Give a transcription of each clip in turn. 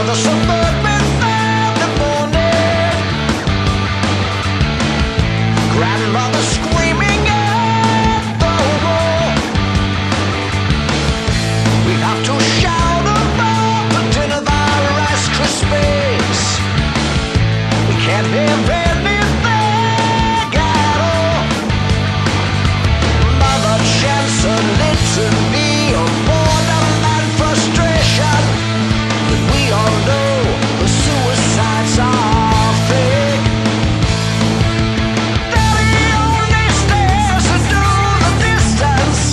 Another suburban Sunday morning. Grandmother screaming at the wall. We have to shout about the dinner by Rice Krispies. We can't have anything at all. Mother Chancellor litany of boredom and frustration. But we all know the suicides are fake. Daddy only stares into the distance.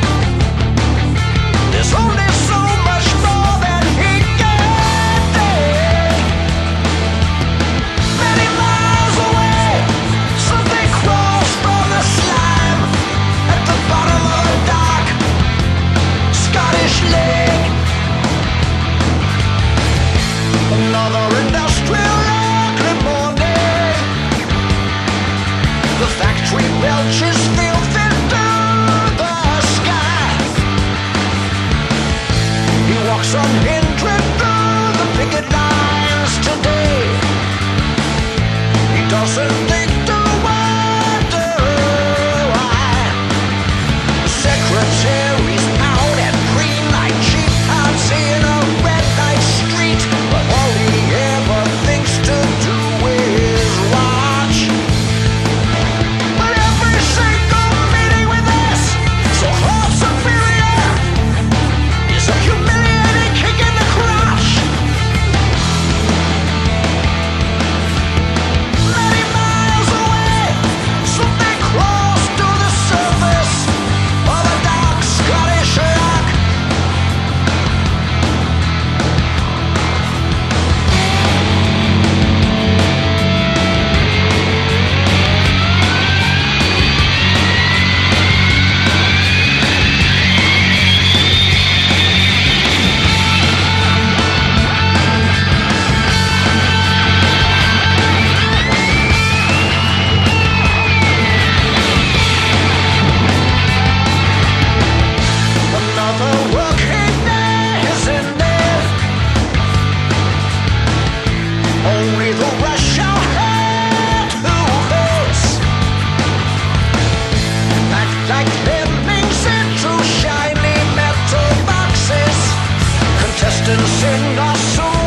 There's only so much more that he can take. Many miles away, something crawls from the slime at the bottom of a dark Scottish lake. Another industrial ugly morning. The factory belches filth into the sky. He walks unhindered through the picket lines today. He doesn't think to wonder why. The secretary's out at green like cheap pots in a red light street. But all he ever thinks to do is watch. But every single meeting with us, so hard superior, is a humiliating kick in the crotch. Many miles away, something crawls to the surface of a dark Scottish rock. Another working day is ended. Only the rush ahead who hurts. Act like lemmings into shiny metal boxes. Contestants in our suit.